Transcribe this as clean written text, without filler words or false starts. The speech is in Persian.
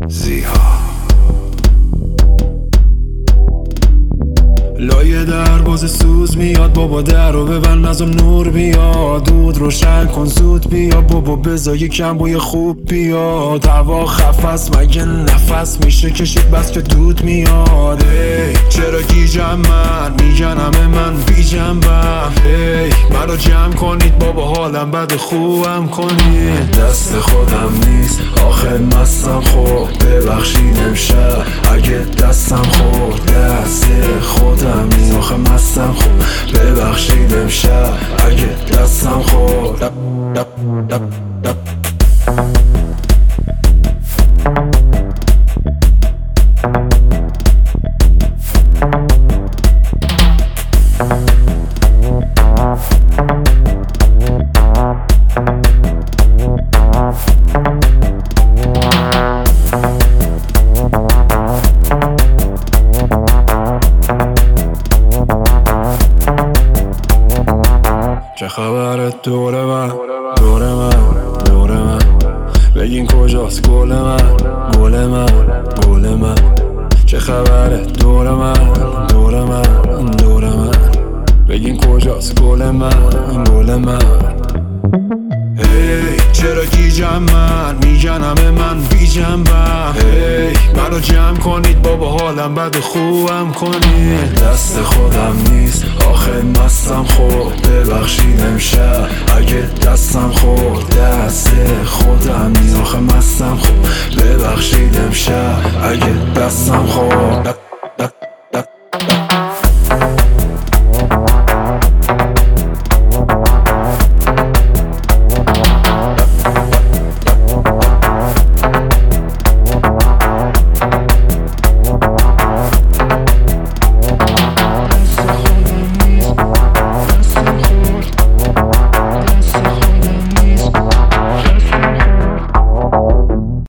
زیها لایه دروازه سوز میاد، بابا در رو ببند نزم نور بیاد، دود روشن کن زود بیا بابا بذار یکم بوی خوب بیاد، هوا خفست مگه نفس میشه کشید بس که دود میاد. چرا گیجم من میگن همه من بی جنبم، منو جمع کنید بابا حالم بد خوبم کنید. دست خودم نیست آخه مستم خورد، ببخشید امشب اگه دستم خورد، دست خودم نیست آخه مستم خورد، ببخشید امشب اگه دستم خورد. چه خبره دور من دور من دور من، بگین کجاست گل من گل من گل من. چه خبره دور من دور من دور من، بگین کجاست گل من گل من. چرا گیجم من میگن همه من بی جنبم، منو جمع کنید بابا حالم بد خوبم کنید. دست خودم نیست آخه مستم خورد، ببخشید امشب اگه دستم خورد، دست خودم نیست آخه مستم خورد، ببخشید امشب اگه دستم خورد.